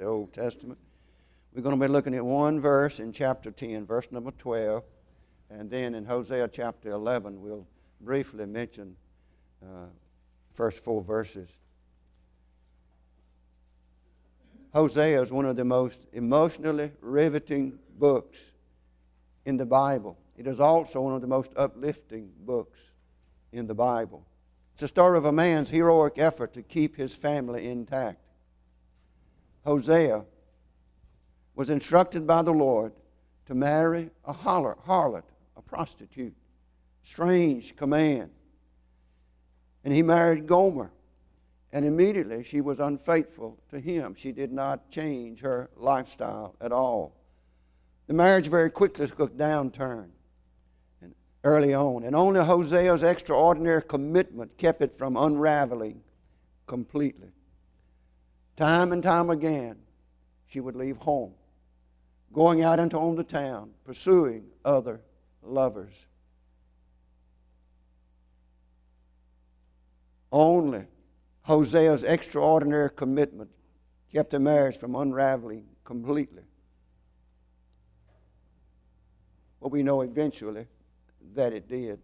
Old Testament. We're going to be looking at one verse in chapter 10, verse number 12. And then in Hosea chapter 11, we'll briefly mention first 4 verses. Hosea is one of the most emotionally riveting books in the Bible. It is also one of the most uplifting books in the Bible. It's a story of a man's heroic effort to keep his family intact. Hosea was instructed by the Lord to marry a harlot, a prostitute. Strange command. And he married Gomer. And immediately she was unfaithful to him. She did not change her lifestyle at all. The marriage very quickly took a downturn early on. And only Hosea's extraordinary commitment kept it from unraveling completely. Time and time again, she would leave home, going out into the town, pursuing other lovers. Only Hosea's extraordinary commitment kept the marriage from unraveling completely. But we know eventually that it did.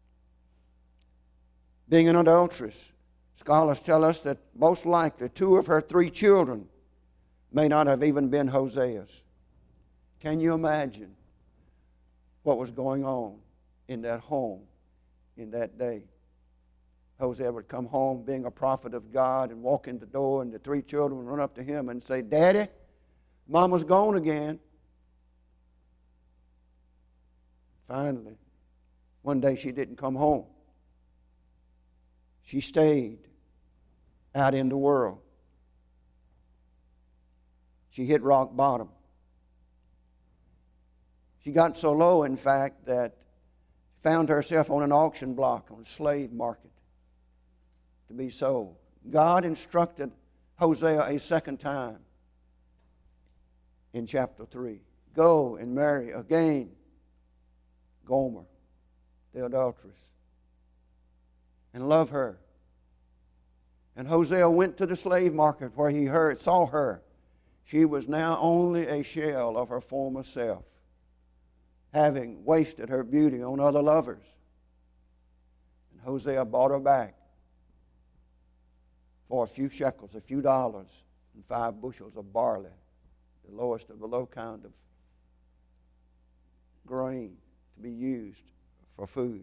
Being an adulteress, scholars tell us that most likely 2 of her 3 children may not have even been Hosea's. Can you imagine what was going on in that home in that day? Hosea would come home being a prophet of God and walk in the door, and the 3 children would run up to him and say, "Daddy, Mama's gone again." Finally, one day she didn't come home. She stayed out in the world. She hit rock bottom. She got so low, in fact, that she found herself on an auction block on a slave market to be sold. God instructed Hosea a second time in chapter 3. Go and marry again Gomer, the adulteress, and love her. And Hosea went to the slave market where he saw her. She was now only a shell of her former self, having wasted her beauty on other lovers. And Hosea bought her back for a few shekels, a few dollars, and 5 bushels of barley, the lowest of the low kind of grain to be used for food.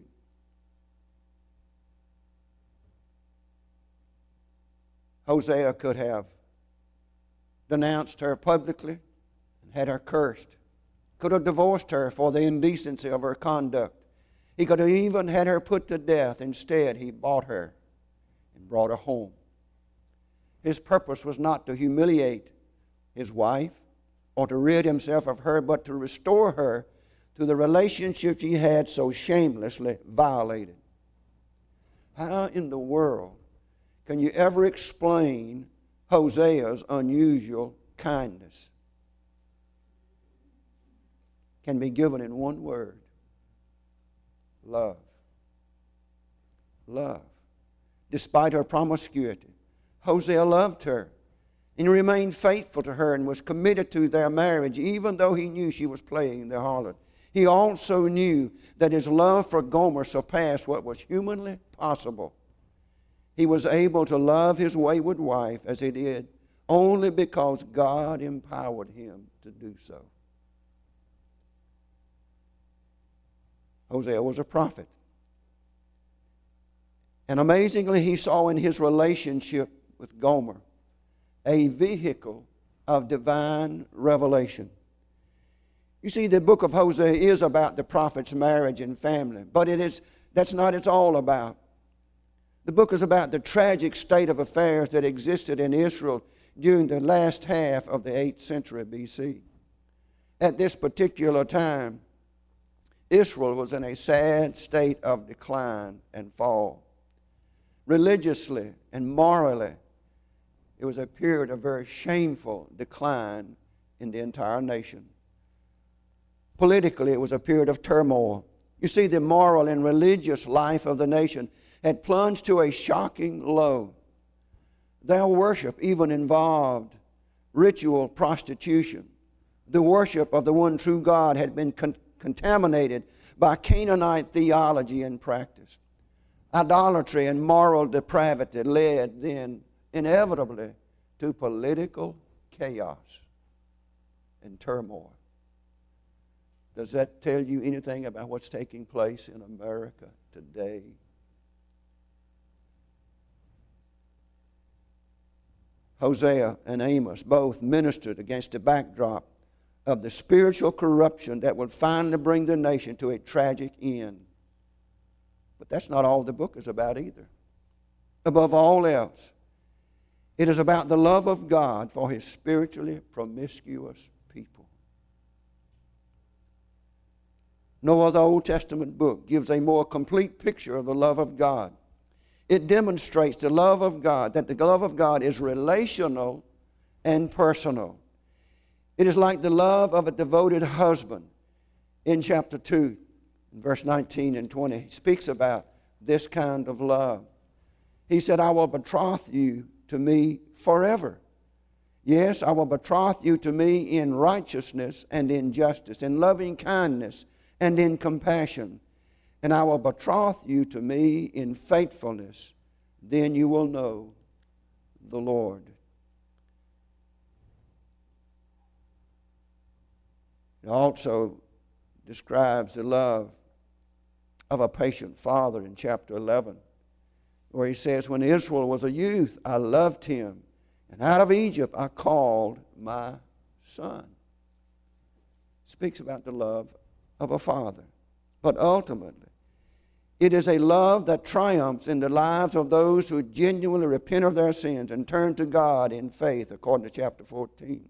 Hosea could have denounced her publicly and had her cursed. Could have divorced her for the indecency of her conduct. He could have even had her put to death. Instead, he bought her and brought her home. His purpose was not to humiliate his wife or to rid himself of her, but to restore her to the relationship he had so shamelessly violated. How in the world can you ever explain Hosea's unusual kindness? Can be given in one word: love. Love. Despite her promiscuity, Hosea loved her and remained faithful to her and was committed to their marriage, even though he knew she was playing the harlot. He also knew that his love for Gomer surpassed what was humanly possible. He was able to love his wayward wife as he did only because God empowered him to do so. Hosea was a prophet. And amazingly, he saw in his relationship with Gomer a vehicle of divine revelation. You see, the book of Hosea is about the prophet's marriage and family, but that's not what it's all about. The book is about the tragic state of affairs that existed in Israel during the last half of the 8th century B.C. At this particular time, Israel was in a sad state of decline and fall. Religiously and morally, it was a period of very shameful decline in the entire nation. Politically, it was a period of turmoil. You see, the moral and religious life of the nation had plunged to a shocking low. Their worship even involved ritual prostitution. The worship of the one true God had been contaminated by Canaanite theology and practice. Idolatry and moral depravity led then inevitably to political chaos and turmoil. Does that tell you anything about what's taking place in America today? Hosea and Amos both ministered against the backdrop of the spiritual corruption that would finally bring the nation to a tragic end. But that's not all the book is about either. Above all else, it is about the love of God for His spiritually promiscuous people. No other Old Testament book gives a more complete picture of the love of God. It demonstrates the love of God, that the love of God is relational and personal. It is like the love of a devoted husband. In chapter 2, verse 19 and 20, he speaks about this kind of love. He said, I will betroth you to me forever. Yes, I will betroth you to me in righteousness and in justice, in loving kindness and in compassion. And I will betroth you to me in faithfulness. Then you will know the Lord. It also describes the love of a patient father in chapter 11, where he says, when Israel was a youth, I loved him, and out of Egypt I called my son. It speaks about the love of a father. But ultimately, it is a love that triumphs in the lives of those who genuinely repent of their sins and turn to God in faith, according to chapter 14.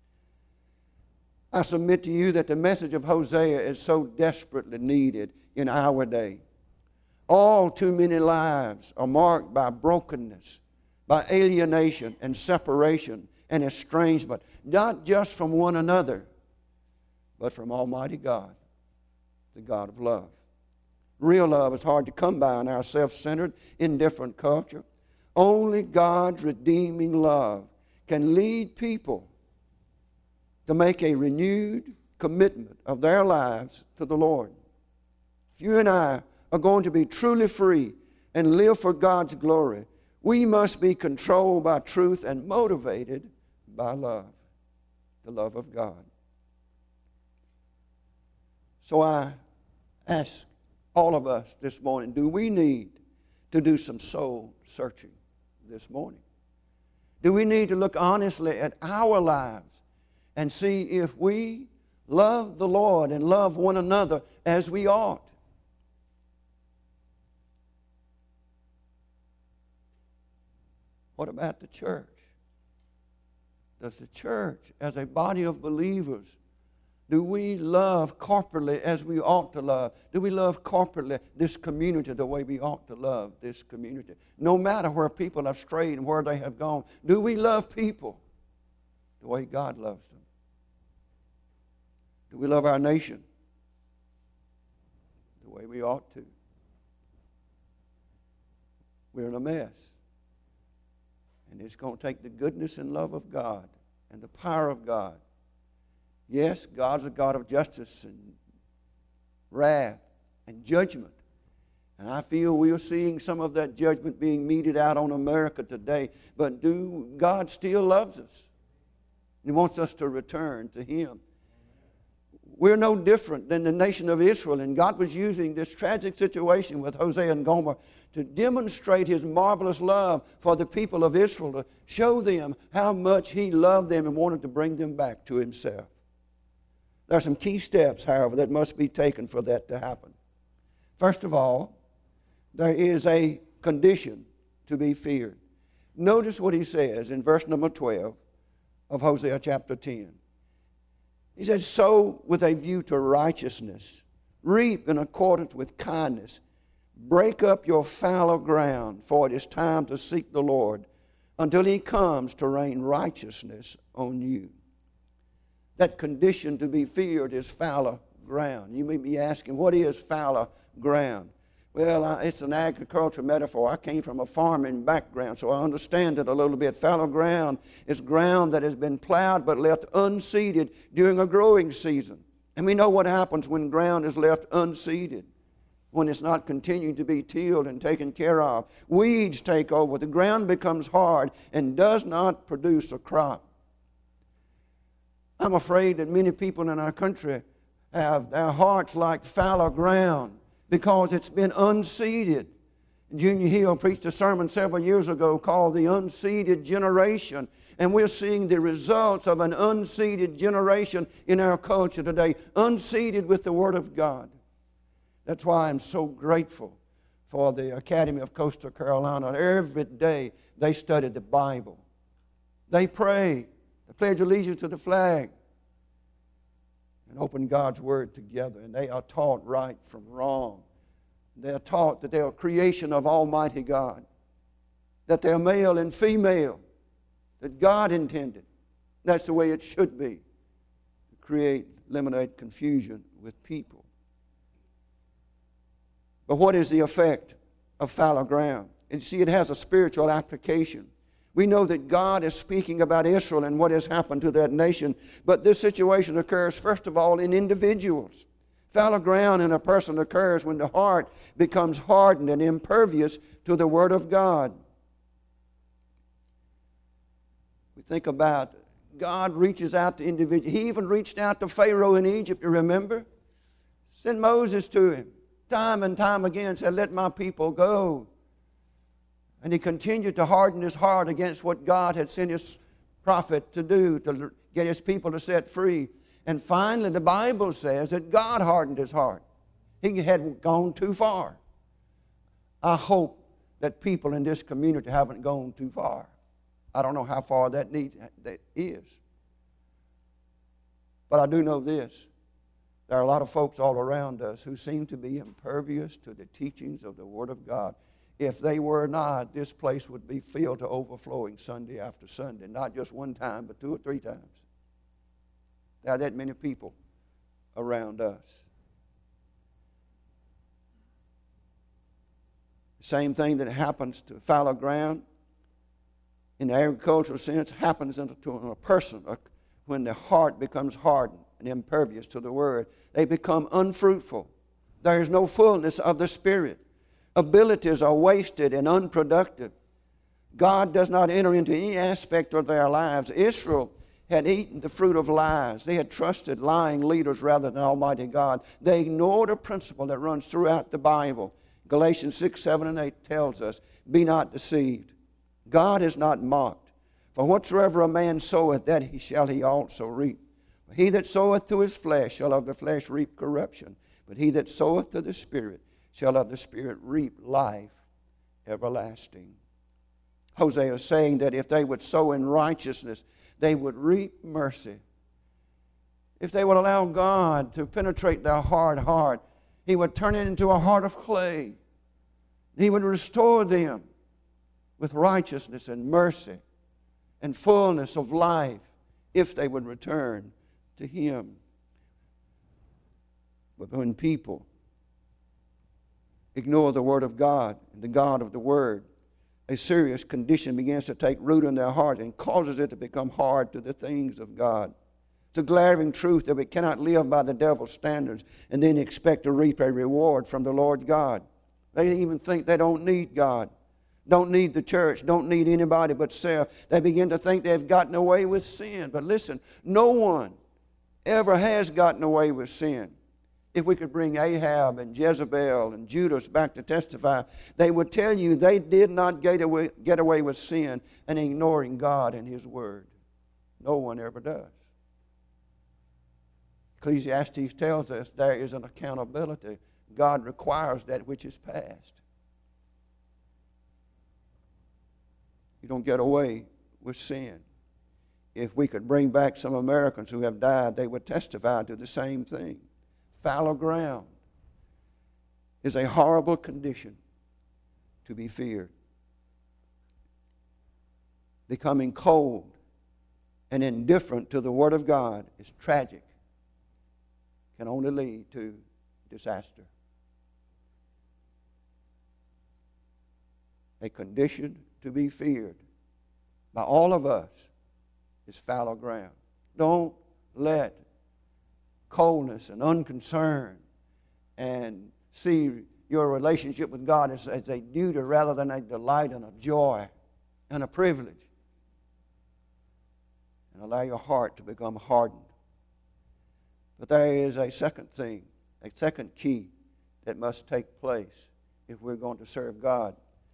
I submit to you that the message of Hosea is so desperately needed in our day. All too many lives are marked by brokenness, by alienation and separation and estrangement, not just from one another, but from Almighty God, the God of love. Real love is hard to come by in our self-centered, indifferent culture. Only God's redeeming love can lead people to make a renewed commitment of their lives to the Lord. If you and I are going to be truly free and live for God's glory, we must be controlled by truth and motivated by love, the love of God. So I ask all of us this morning, do we need to do some soul searching this morning? Do we need to look honestly at our lives and see if we love the Lord and love one another as we ought? What about the church? Does the church, as a body of believers, do we love corporately as we ought to love? Do we love corporately this community the way we ought to love this community? No matter where people have strayed and where they have gone, do we love people the way God loves them? Do we love our nation the way we ought to? We're in a mess. And it's going to take the goodness and love of God and the power of God. Yes, God's a God of justice and wrath and judgment. And I feel we are seeing some of that judgment being meted out on America today. But God still loves us. He wants us to return to Him. We're no different than the nation of Israel. And God was using this tragic situation with Hosea and Gomer to demonstrate His marvelous love for the people of Israel, to show them how much He loved them and wanted to bring them back to Himself. There are some key steps, however, that must be taken for that to happen. First of all, there is a condition to be feared. Notice what he says in verse number 12 of Hosea chapter 10. He says, sow with a view to righteousness, reap in accordance with kindness, break up your fallow ground, for it is time to seek the Lord until He comes to rain righteousness on you. That condition to be feared is fallow ground. You may be asking, what is fallow ground? Well, it's an agricultural metaphor. I came from a farming background, so I understand it a little bit. Fallow ground is ground that has been plowed but left unseeded during a growing season. And we know what happens when ground is left unseeded, when it's not continuing to be tilled and taken care of. Weeds take over. The ground becomes hard and does not produce a crop. I'm afraid that many people in our country have their hearts like fallow ground because it's been unseeded. Junior Hill preached a sermon several years ago called The Unseeded Generation. And we're seeing the results of an unseeded generation in our culture today, unseeded with the Word of God. That's why I'm so grateful for the Academy of Coastal Carolina. Every day they study the Bible. They pray. They pledge allegiance to the flag and open God's Word together. And they are taught right from wrong. They are taught that they are a creation of Almighty God, that they are male and female, that God intended. That's the way it should be, to eliminate confusion with people. But what is the effect of fallow ground? And see, it has a spiritual application. We know that God is speaking about Israel and what has happened to that nation. But this situation occurs, first of all, in individuals. Fallow ground in a person occurs when the heart becomes hardened and impervious to the Word of God. We think about God reaches out to individuals. He even reached out to Pharaoh in Egypt, you remember? Sent Moses to him. Time and time again said, let my people go. And he continued to harden his heart against what God had sent his prophet to do, to get his people to set free. And finally, the Bible says that God hardened his heart. He had gone too far. I hope that people in this community haven't gone too far. I don't know how far that is. But I do know this. There are a lot of folks all around us who seem to be impervious to the teachings of the Word of God. If they were not, this place would be filled to overflowing Sunday after Sunday. Not just one time, but 2 or 3 times. There are that many people around us. The same thing that happens to fallow ground in the agricultural sense happens to a person when the heart becomes hardened and impervious to the Word. They become unfruitful. There is no fullness of the Spirit. Abilities are wasted and unproductive. God does not enter into any aspect of their lives. Israel had eaten the fruit of lies. They had trusted lying leaders rather than Almighty God. They ignored a principle that runs throughout the Bible. Galatians 6, 7, and 8 tells us, be not deceived. God is not mocked. For whatsoever a man soweth, that shall he also reap. He that soweth to his flesh shall of the flesh reap corruption. But he that soweth to the Spirit shall of the Spirit reap life everlasting. Hosea is saying that if they would sow in righteousness, they would reap mercy. If they would allow God to penetrate their hard heart, He would turn it into a heart of clay. He would restore them with righteousness and mercy and fullness of life if they would return to Him. But when people ignore the Word of God and the God of the Word, a serious condition begins to take root in their heart and causes it to become hard to the things of God. It's a glaring truth that we cannot live by the devil's standards and then expect to reap a reward from the Lord God. They even think they don't need God, don't need the church, don't need anybody but self. They begin to think they've gotten away with sin. But listen, no one ever has gotten away with sin. If we could bring Ahab and Jezebel and Judas back to testify, they would tell you they did not get away with sin and ignoring God and His Word. No one ever does. Ecclesiastes tells us there is an accountability. God requires that which is past. You don't get away with sin. If we could bring back some Americans who have died, they would testify to the same thing. Fallow ground is a horrible condition to be feared. Becoming cold and indifferent to the Word of God is tragic. Can only lead to disaster. a condition to be feared by all of us, is fallow ground. Don't let coldness and unconcern and see your relationship with God as a duty rather than a delight and a joy and a privilege. And allow your heart to become hardened. But there is a second thing, a second key that must take place if we're going to serve God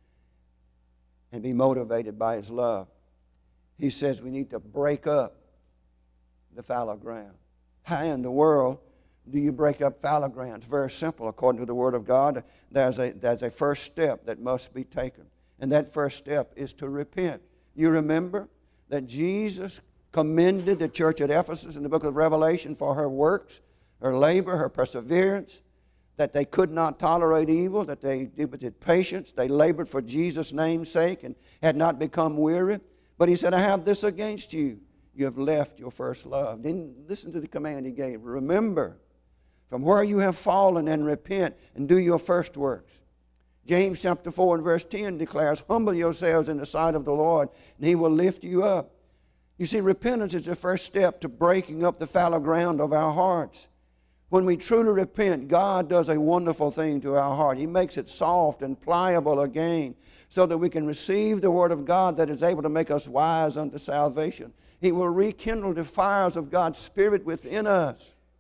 and be motivated by His love. He says we need to break up the fallow ground. How in the world do you break up fallow ground? It's very simple. According to the Word of God, there's a first step that must be taken. And that first step is to repent. You remember that Jesus commended the church at Ephesus in the book of Revelation for her works, her labor, her perseverance, that they could not tolerate evil, that they exhibited patience, they labored for Jesus' name's sake and had not become weary. But He said, I have this against you. You have left your first love. Then listen to the command He gave. Remember from where you have fallen and repent and do your first works. James chapter 4 and verse 10 declares, humble yourselves in the sight of the Lord and He will lift you up. You see, repentance is the first step to breaking up the fallow ground of our hearts. When we truly repent, God does a wonderful thing to our heart. He makes it soft and pliable again so that we can receive the Word of God that is able to make us wise unto salvation. He will rekindle the fires of God's Spirit within us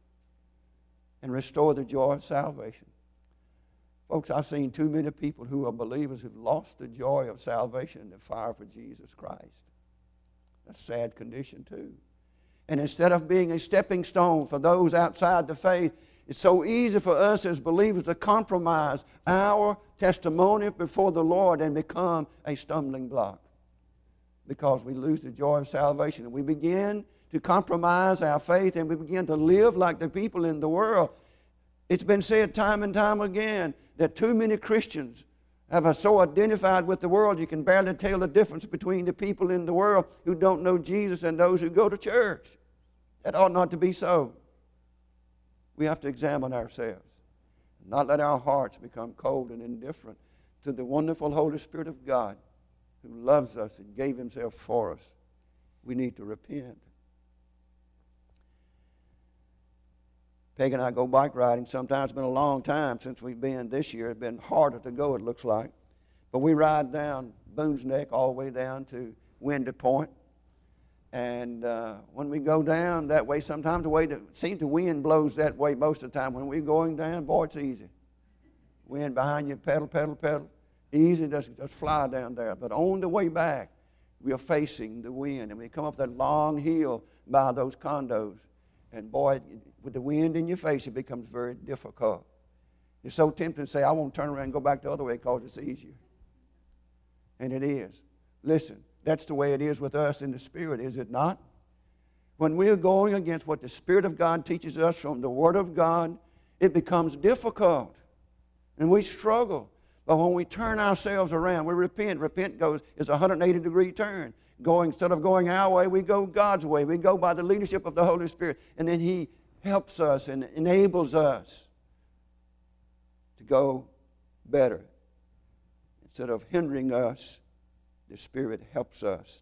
and restore the joy of salvation. Folks, I've seen too many people who are believers who've lost the joy of salvation and the fire for Jesus Christ. That's a sad condition too. And instead of being a stepping stone for those outside the faith, it's so easy for us as believers to compromise our testimony before the Lord and become a stumbling block because we lose the joy of salvation. And we begin to compromise our faith and we begin to live like the people in the world. It's been said time and time again that too many Christians have so identified with the world you can barely tell the difference between the people in the world who don't know Jesus and those who go to church. That ought not to be so. We have to examine ourselves, not let our hearts become cold and indifferent to the wonderful Holy Spirit of God who loves us and gave Himself for us. We need to repent. Peg and I go bike riding. Sometimes it's been a long time since we've been. This year it's been harder to go, it looks like. But we ride down Boone's Neck all the way down to Windy Point. And when we go down that way, sometimes the wind blows that way most of the time. When we're going down, boy, it's easy. Wind behind you, pedal, pedal, pedal. Easy, just fly down there. But on the way back, we are facing the wind. And we come up that long hill by those condos. And boy, with the wind in your face, it becomes very difficult. It's so tempting to say, I won't turn around and go back the other way because it's easier. And it is. Listen, that's the way it is with us in the Spirit, is it not? When we're going against what the Spirit of God teaches us from the Word of God, it becomes difficult. And we struggle. But when we turn ourselves around, we repent. Repent is a 180-degree turn. Instead of going our way, we go God's way. We go by the leadership of the Holy Spirit. And then He helps us and enables us to go better. Instead of hindering us, the Spirit helps us.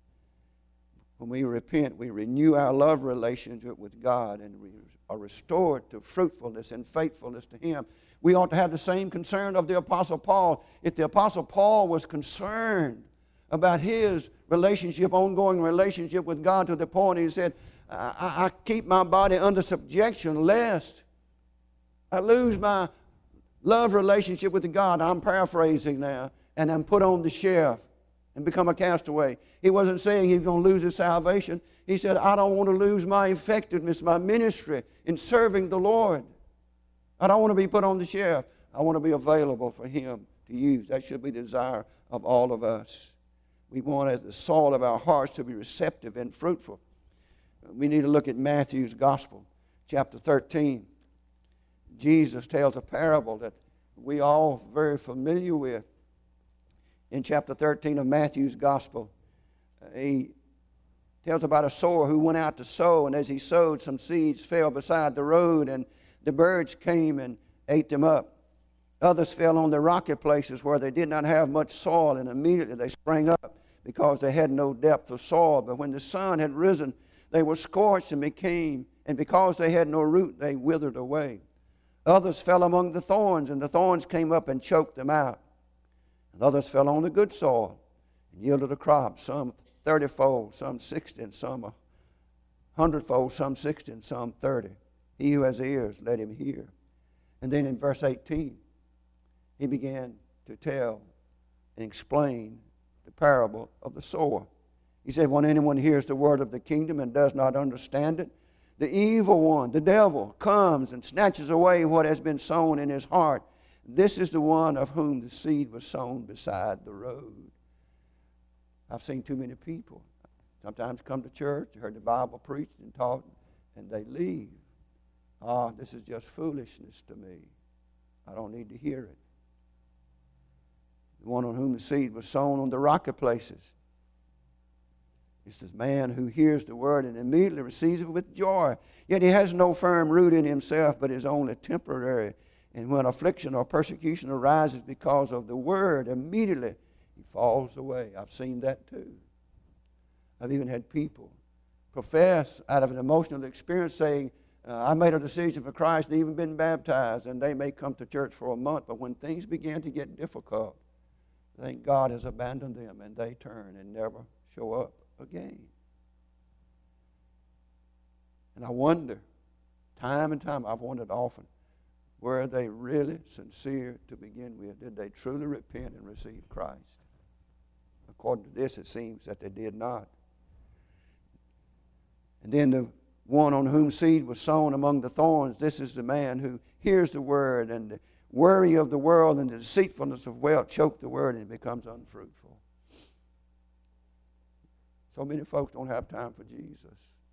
When we repent, we renew our love relationship with God and we are restored to fruitfulness and faithfulness to Him. We ought to have the same concern of the Apostle Paul. If the Apostle Paul was concerned about his ongoing relationship with God to the point he said, I keep my body under subjection lest I lose my love relationship with God. I'm paraphrasing now. And I'm put on the shelf and become a castaway. He wasn't saying he was going to lose his salvation. He said, I don't want to lose my effectiveness, my ministry in serving the Lord. I don't want to be put on the shelf. I want to be available for Him to use. That should be the desire of all of us. We want as the soil of our hearts to be receptive and fruitful. We need to look at Matthew's Gospel, chapter 13. Jesus tells a parable that we all are very familiar with. In chapter 13 of Matthew's Gospel, he tells about a sower who went out to sow, and as he sowed, some seeds fell beside the road, and the birds came and ate them up. Others fell on the rocky places where they did not have much soil, and immediately they sprang up because they had no depth of soil. But when the sun had risen, they were scorched and because they had no root, they withered away. Others fell among the thorns, and the thorns came up and choked them out. And others fell on the good soil and yielded a crop, some 30-fold, some 60, and some 100-fold, some 60, and some 30. He who has ears, let him hear. And then in verse 18, he began to tell and explain the parable of the sower. He said, when anyone hears the word of the kingdom and does not understand it, the evil one, the devil, comes and snatches away what has been sown in his heart. This is the one of whom the seed was sown beside the road. I've seen too many people sometimes come to church, heard the Bible preached and taught, and they leave. This is just foolishness to me. I don't need to hear it. The one on whom the seed was sown on the rocky places. It's this man who hears the word and immediately receives it with joy. Yet he has no firm root in himself, but is only temporary. And when affliction or persecution arises because of the word, immediately he falls away. I've seen that too. I've even had people profess out of an emotional experience saying, I made a decision for Christ and even been baptized, and they may come to church for a month, but when things begin to get difficult, I think God has abandoned them, and they turn and never show up again. And I wonder, time and time, I've wondered often, were they really sincere to begin with? Did they truly repent and receive Christ? According to this, it seems that they did not. And then the one on whom seed was sown among the thorns, this is the man who hears the word, and the worry of the world and the deceitfulness of wealth choke the word, and it becomes unfruitful. So many folks don't have time for Jesus.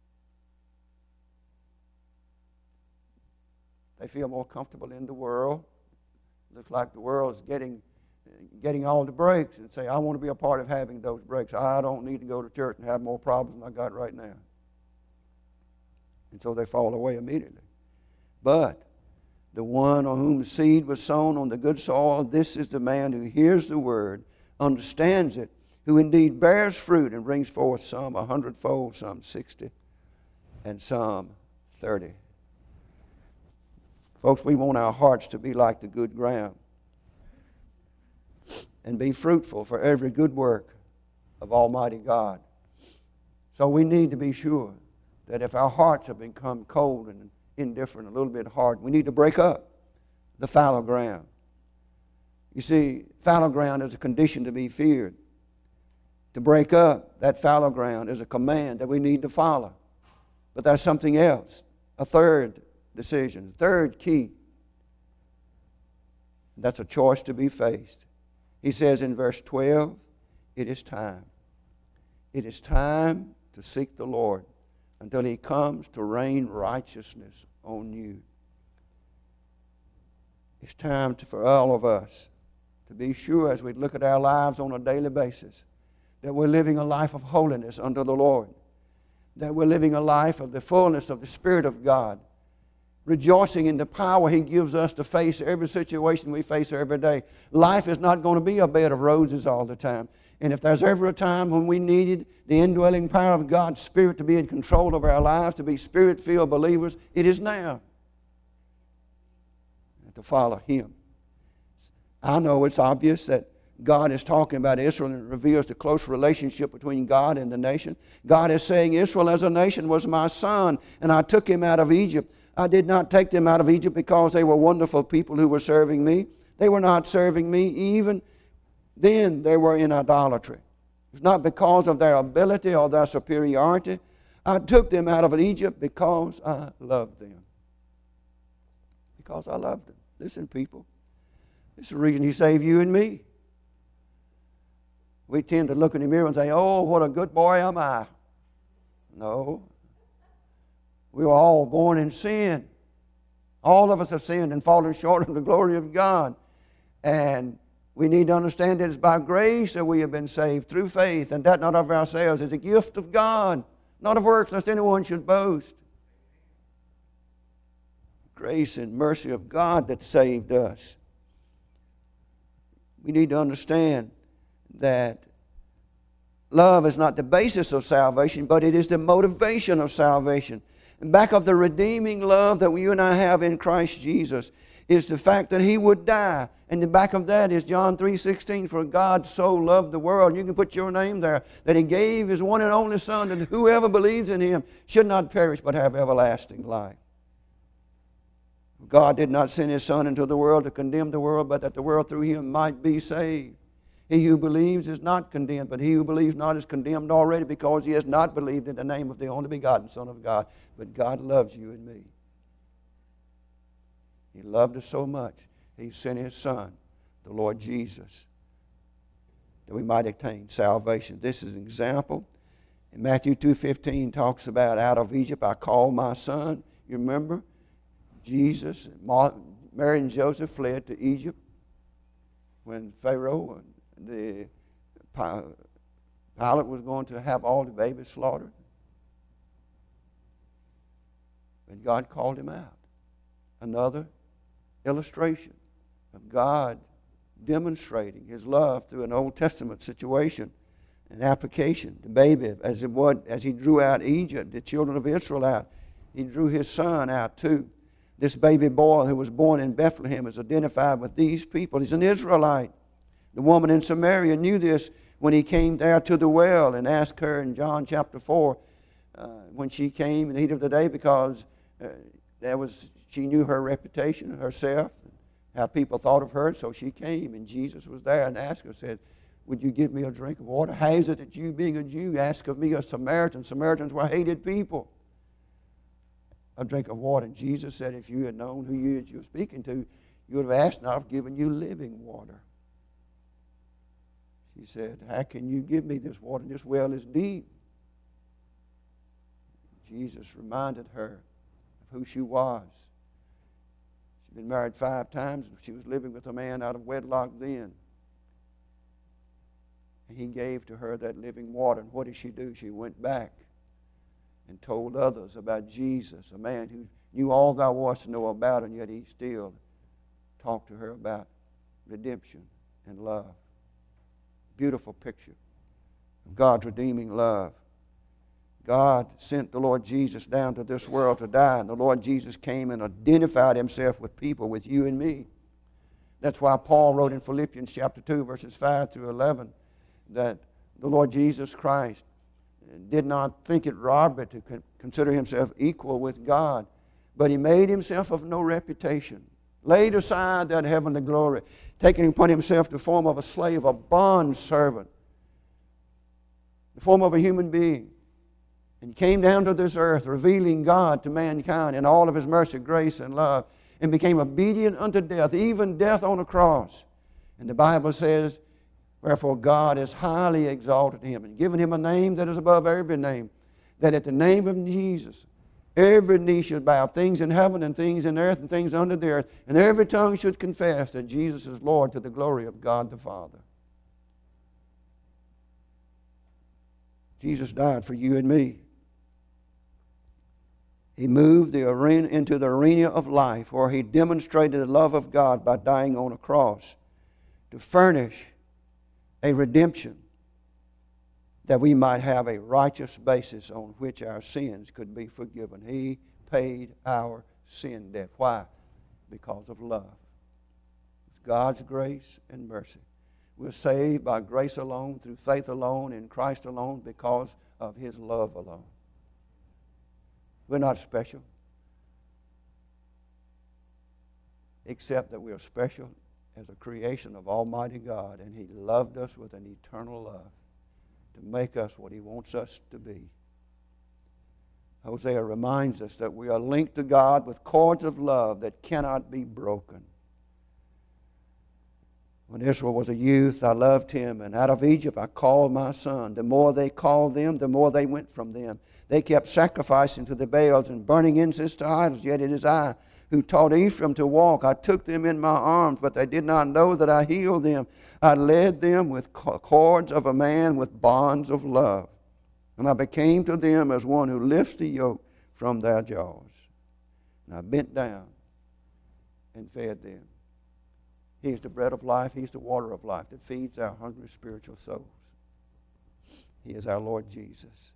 They feel more comfortable in the world. Looks like the world is getting all the breaks, and say, I want to be a part of having those breaks. I don't need to go to church and have more problems than I got right now. And so they fall away immediately. But the one on whom the seed was sown on the good soil, this is the man who hears the word, understands it, who indeed bears fruit and brings forth some 100-fold, some 60, and some 30. Folks, we want our hearts to be like the good ground and be fruitful for every good work of Almighty God. So we need to be sure that if our hearts have become cold and indifferent, a little bit hard, we need to break up the fallow ground. You see, fallow ground is a condition to be feared. To break up that fallow ground is a command that we need to follow. But there's something else, a third decision, third key. That's a choice to be faced. He says in verse 12, it is time. It is time to seek the Lord until He comes to rain righteousness on you. It's time for all of us to be sure as we look at our lives on a daily basis that we're living a life of holiness unto the Lord, that we're living a life of the fullness of the Spirit of God, rejoicing in the power He gives us to face every situation we face every day. Life is not going to be a bed of roses all the time. And if there's ever a time when we needed the indwelling power of God's Spirit to be in control of our lives, to be Spirit-filled believers, it is now. And to follow Him. I know it's obvious that God is talking about Israel, and it reveals the close relationship between God and the nation. God is saying, Israel as a nation was my son, and I took him out of Egypt. I did not take them out of Egypt because they were wonderful people who were serving me. They were not serving me. Even then they were in idolatry. It's not because of their ability or their superiority. I took them out of Egypt because I loved them. Because I loved them. Listen, people. This is the reason He saved you and me. We tend to look in the mirror and say, oh, what a good boy am I. No. We were all born in sin. All of us have sinned and fallen short of the glory of God. And we need to understand that it's by grace that we have been saved through faith, and that not of ourselves. It's a gift of God, not of works, lest anyone should boast. Grace and mercy of God that saved us. We need to understand that love is not the basis of salvation, but it is the motivation of salvation. And back of the redeeming love that you and I have in Christ Jesus is the fact that He would die. And the back of that is John 3:16, for God so loved the world. You can put your name there, that He gave His one and only Son, that whoever believes in Him should not perish but have everlasting life. God did not send His Son into the world to condemn the world, but that the world through Him might be saved. He who believes is not condemned, but he who believes not is condemned already, because he has not believed in the name of the only begotten Son of God. But God loves you and me. He loved us so much, He sent His Son, the Lord Jesus, that we might attain salvation. This is an example. And Matthew 2:15 talks about, out of Egypt I called my son. You remember? Jesus, Mary and Joseph fled to Egypt when Pharaoh and the Pilate was going to have all the babies slaughtered. And God called him out. Another illustration of God demonstrating His love through an Old Testament situation, an application. The baby, as He drew out Egypt, the children of Israel out, He drew His Son out too. This baby boy who was born in Bethlehem is identified with these people. He's an Israelite. The woman in Samaria knew this when He came there to the well and asked her in John chapter 4 when she came in the heat of the day, because she knew her reputation herself, how people thought of her. So she came, and Jesus was there and asked her, said, would you give me a drink of water? How is it that you, being a Jew, ask of me, a Samaritan? Samaritans were hated people. A drink of water. And Jesus said, if you had known who you were speaking to, you would have asked, and I've given you living water. She said, how can you give me this water? This well is deep. Jesus reminded her of who she was. She'd been married 5 times. She was living with a man out of wedlock then. And He gave to her that living water. And what did she do? She went back and told others about Jesus, a man who knew all there was to know about, and yet He still talked to her about redemption and love. Beautiful picture of God's redeeming love. God sent the Lord Jesus down to this world to die, and the Lord Jesus came and identified Himself with people, with you and me. That's why Paul wrote in Philippians chapter 2, verses 5 through 11, that the Lord Jesus Christ did not think it robbery to consider Himself equal with God, but He made Himself of no reputation, laid aside that heavenly glory, taking upon Himself the form of a slave, a bond servant, the form of a human being, and came down to this earth, revealing God to mankind in all of His mercy, grace, and love, and became obedient unto death, even death on a cross. And the Bible says, wherefore God has highly exalted Him and given Him a name that is above every name, that at the name of Jesus every knee should bow, things in heaven and things in earth and things under the earth, and every tongue should confess that Jesus is Lord, to the glory of God the Father. Jesus died for you and me. He moved into the arena of life, where He demonstrated the love of God by dying on a cross to furnish a redemption, that we might have a righteous basis on which our sins could be forgiven. He paid our sin debt. Why? Because of love. It's God's grace and mercy. We're saved by grace alone, through faith alone, in Christ alone, because of His love alone. We're not special, except that we are special as a creation of Almighty God, and He loved us with an eternal love to make us what He wants us to be. Hosea reminds us that we are linked to God with cords of love that cannot be broken. When Israel was a youth, I loved him, and out of Egypt I called my son. The more they called them, the more they went from them. They kept sacrificing to the Baals and burning incense to idols, yet it is I who taught Ephraim to walk. I took them in my arms, but they did not know that I healed them. I led them with cords of a man, with bonds of love. And I became to them as one who lifts the yoke from their jaws. And I bent down and fed them. He is the bread of life. He's the water of life that feeds our hungry spiritual souls. He is our Lord Jesus.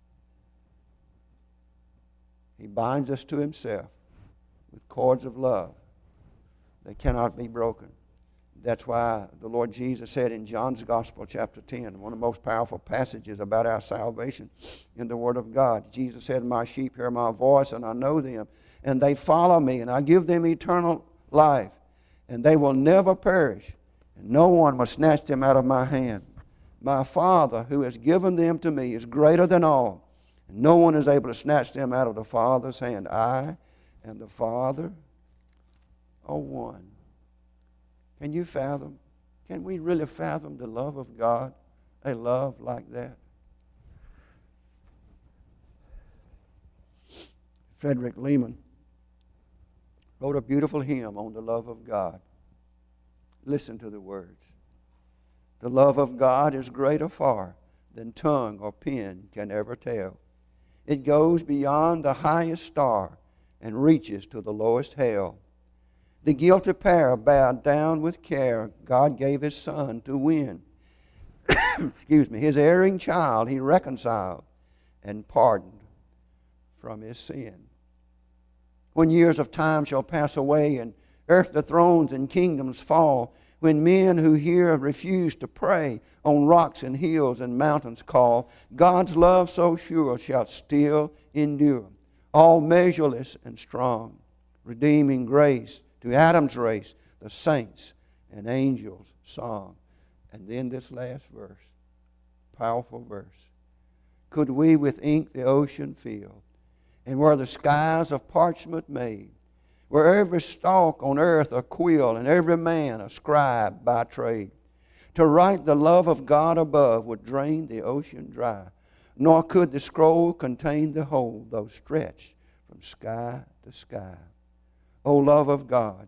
He binds us to Himself with cords of love that cannot be broken. That's why the Lord Jesus said in John's Gospel, chapter 10, one of the most powerful passages about our salvation in the Word of God. Jesus said, "My sheep hear my voice, and I know them, and they follow me, and I give them eternal life, and they will never perish, and no one will snatch them out of my hand. My Father, who has given them to me, is greater than all, and no one is able to snatch them out of the Father's hand. I and the Father are one." Can you fathom? Can we really fathom the love of God? A love like that? Frederick Lehman wrote a beautiful hymn on the love of God. Listen to the words. The love of God is greater far than tongue or pen can ever tell. It goes beyond the highest star and reaches to the lowest hell. The guilty pair bowed down with care. God gave His Son to win. His erring child He reconciled and pardoned from his sin. When years of time shall pass away and earthly thrones and kingdoms fall, when men who hear refuse to pray, on rocks and hills and mountains call, God's love so sure shall still endure, all measureless and strong, redeeming grace to Adam's race, the saints and angels' song. And then this last verse, powerful verse. Could we with ink the ocean fill, and were the skies of parchment made, were every stalk on earth a quill, and every man a scribe by trade, to write the love of God above would drain the ocean dry, nor could the scroll contain the whole, though stretched from sky to sky. O love of God,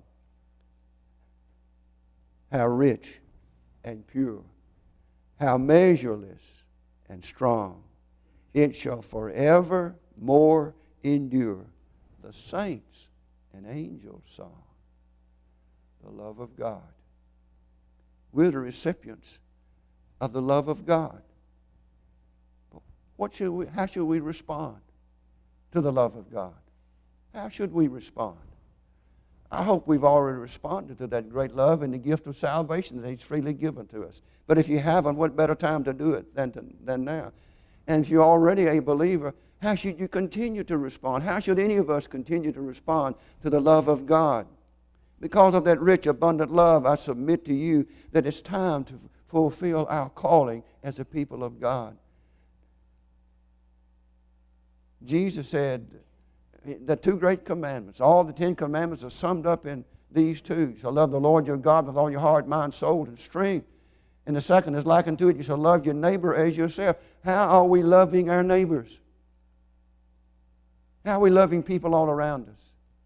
how rich and pure, how measureless and strong. It shall forevermore endure, the saints and angels' song. The love of God. We're the recipients of the love of God. How should we respond to the love of God? How should we respond? I hope we've already responded to that great love and the gift of salvation that He's freely given to us. But if you haven't, what better time to do it than now? And if you're already a believer, how should you continue to respond? How should any of us continue to respond to the love of God? Because of that rich, abundant love, I submit to you that it's time to fulfill our calling as a people of God. Jesus said, the two great commandments, all the 10 commandments are summed up in these two. You shall love the Lord your God with all your heart, mind, soul, and strength. And the second is likened to it, you shall love your neighbor as yourself. How are we loving our neighbors? How are we loving people all around us?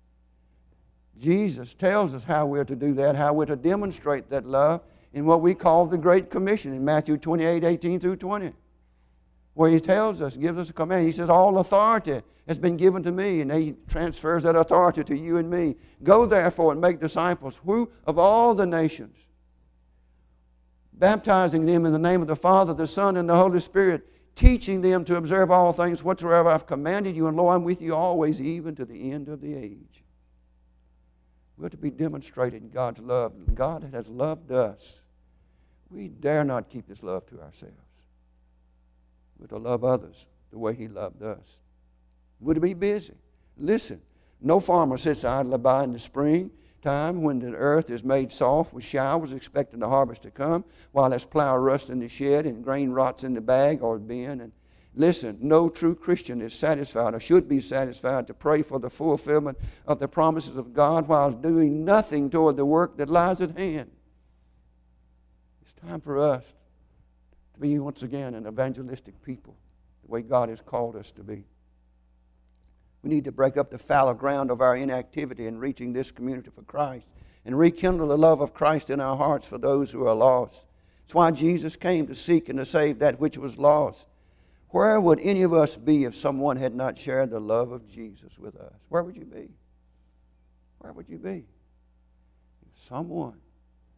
Jesus tells us how we're to do that, how we're to demonstrate that love in what we call the Great Commission in Matthew 28:18 through 20. Where He tells us, gives us a command. He says, all authority has been given to me, and He transfers that authority to you and me. Go therefore and make disciples of all the nations, baptizing them in the name of the Father, the Son, and the Holy Spirit, teaching them to observe all things whatsoever I've commanded you, and lo, I'm with you always, even to the end of the age. We're to be demonstrating God's love. God has loved us. We dare not keep this love to ourselves. We're to love others the way He loved us. We're to be busy. Listen, no farmer sits idly by in the spring time when the earth is made soft with showers, expecting the harvest to come, while his plow rusts in the shed and grain rots in the bag or bin. And listen, no true Christian is satisfied or should be satisfied to pray for the fulfillment of the promises of God while doing nothing toward the work that lies at hand. It's time for us to be once again an evangelistic people, the way God has called us to be. We need to break up the fallow ground of our inactivity in reaching this community for Christ and rekindle the love of Christ in our hearts for those who are lost. It's why Jesus came, to seek and to save that which was lost. Where would any of us be if someone had not shared the love of Jesus with us? Where would you be? Where would you be? If someone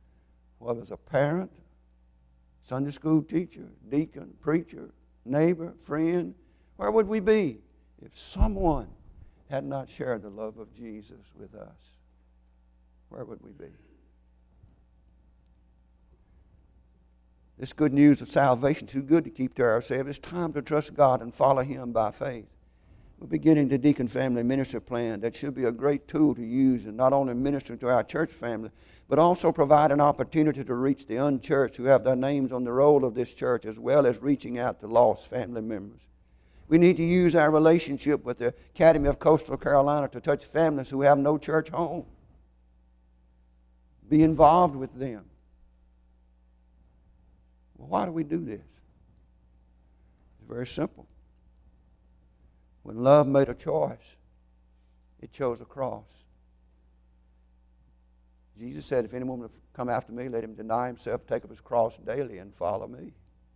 whether it's a parent, Sunday school teacher, deacon, preacher, neighbor, friend, where would we be if someone had not shared the love of Jesus with us? Where would we be? This good news of salvation is too good to keep to ourselves. It's time to trust God and follow Him by faith. We're beginning the Deacon Family Ministry Plan. That should be a great tool to use in not only ministering to our church family, but also provide an opportunity to reach the unchurched who have their names on the roll of this church, as well as reaching out to lost family members. We need to use our relationship with the Academy of Coastal Carolina to touch families who have no church home. Be involved with them. Well, why do we do this? It's very simple. When love made a choice, it chose a cross. Jesus said, if anyone will come after me, let him deny himself, take up his cross daily, and follow me.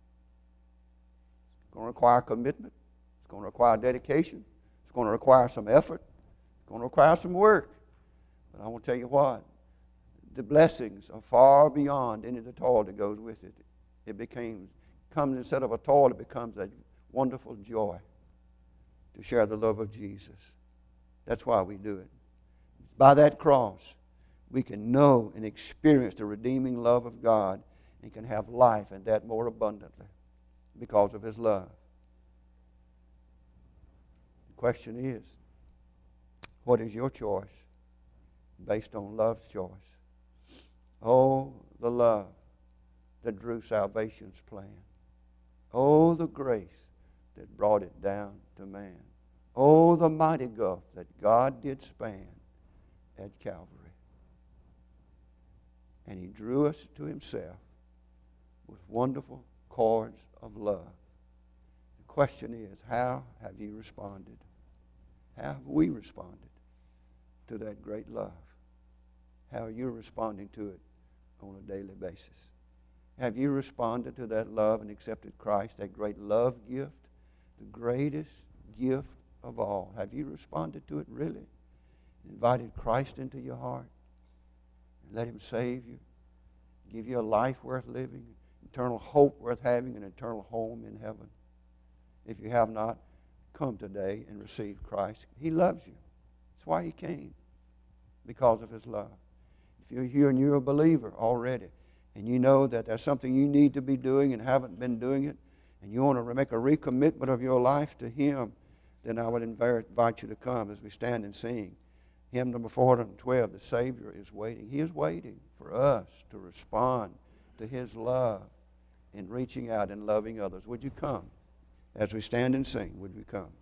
It's going to require commitment. It's going to require dedication. It's going to require some effort. It's going to require some work. But I want to tell you what, the blessings are far beyond any of the toil that goes with it. It comes instead of a toil, it becomes a wonderful joy to share the love of Jesus. That's why we do it. By that cross, we can know and experience the redeeming love of God and can have life, and that more abundantly because of His love. The question is, what is your choice based on love's choice? Oh, the love that drew salvation's plan. Oh, the grace that brought it down to man. Oh, the mighty gulf that God did span at Calvary. And He drew us to Himself with wonderful cords of love. The question is, how have you responded? How have we responded to that great love? How are you responding to it on a daily basis? Have you responded to that love and accepted Christ, that great love gift, the greatest gift of all? Have you responded to it really? Invited Christ into your heart and let Him save you, give you a life worth living, eternal hope worth having, an eternal home in heaven? If you have not, come today and receive Christ. He loves you. That's why He came, because of His love. If you're here and you're a believer already, and you know that there's something you need to be doing and haven't been doing it, and you want to make a recommitment of your life to Him, then I would invite you to come as we stand and sing. Hymn number 412, The Savior is Waiting. He is waiting for us to respond to His love in reaching out and loving others. Would you come? As we stand and sing, would you come?